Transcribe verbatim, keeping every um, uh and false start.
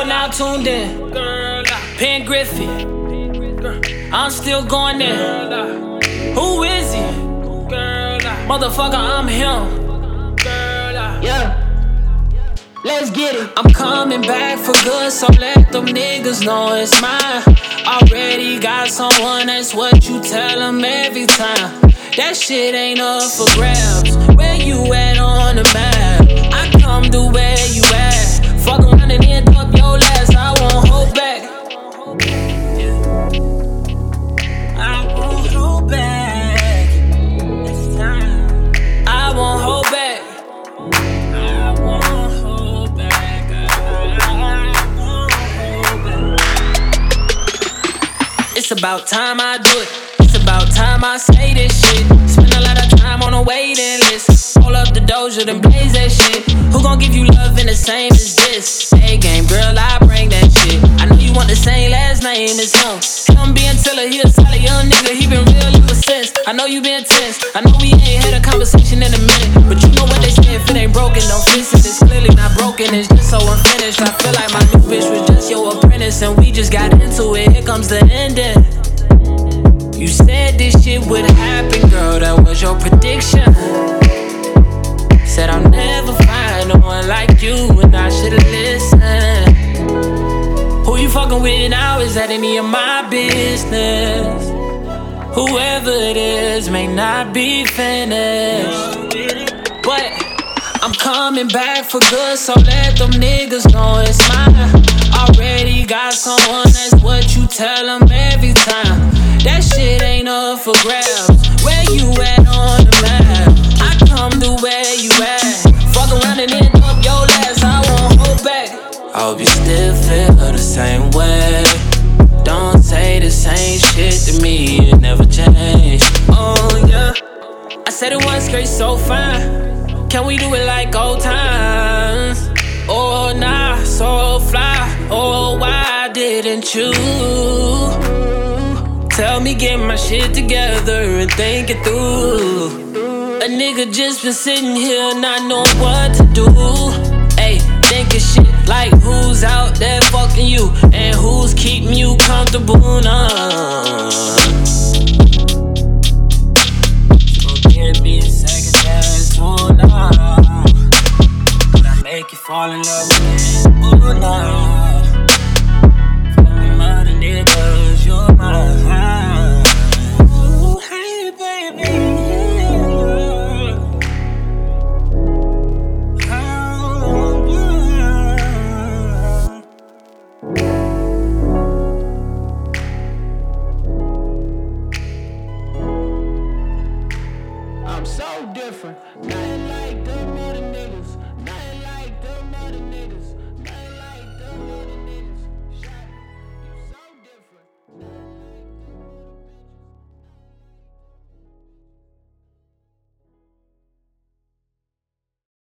now tuned in. Pen Griffey, I'm still going in. Who is he? Motherfucker, I'm him. Yeah. Let's get it. I'm coming back for good, so let them niggas know it's mine. Already got someone, that's what you tell them every time. That shit ain't up for grabs. Where you at on the map? I come to where you at. Fuck around and end up your last. I won't hold back. I won't hold back. This time I won't hold back. I won't hold back. I won't hold back. It's about time I do it. It's about time I say this shit. Spend a lot of time on a waiting list. Roll up the doja, then blaze that shit. Who gon' give you love in the same as this? Hey game, girl, I bring that shit. I know you want the same last name as him. Him being Tiller, he a solid young nigga. He been real ever since. I know you been tense. I know we ain't had a conversation in a minute, but you know what they say, if it ain't broken, don't fix it. It's clearly not broken, it's just so unfinished. I feel like my new bitch was just your apprentice, and we just got into it. Here comes the ending. You said this shit would happen, girl, that was your prediction. Said I'll never find no one like you, and I should've listened. Who you fucking with now, is that any of my business? Whoever it is may not be finished, but I'm coming back for good, so let them niggas know it's mine. Already got someone, that's what you tell them every time. That shit ain't up for grabs. Where you at on the map? I come to where you at. Fuck around and end up your last. I won't hold back. I hope you still feel the same way. Don't say the same shit to me, it never changed. Oh yeah, I said it once, girl, you so fine. Can we do it like old times? Oh nah, so fly. Oh, why didn't you? Tell me, get my shit together and think it through. A nigga just been sitting here not knowing what to do. Ayy, thinking shit like who's out there fucking you and who's keeping you comfortable now. So give me a second chance, oh nah. Could I make you fall in love again, oh nah. Niggas, you're mine. Ooh, hey, baby. I'm so different.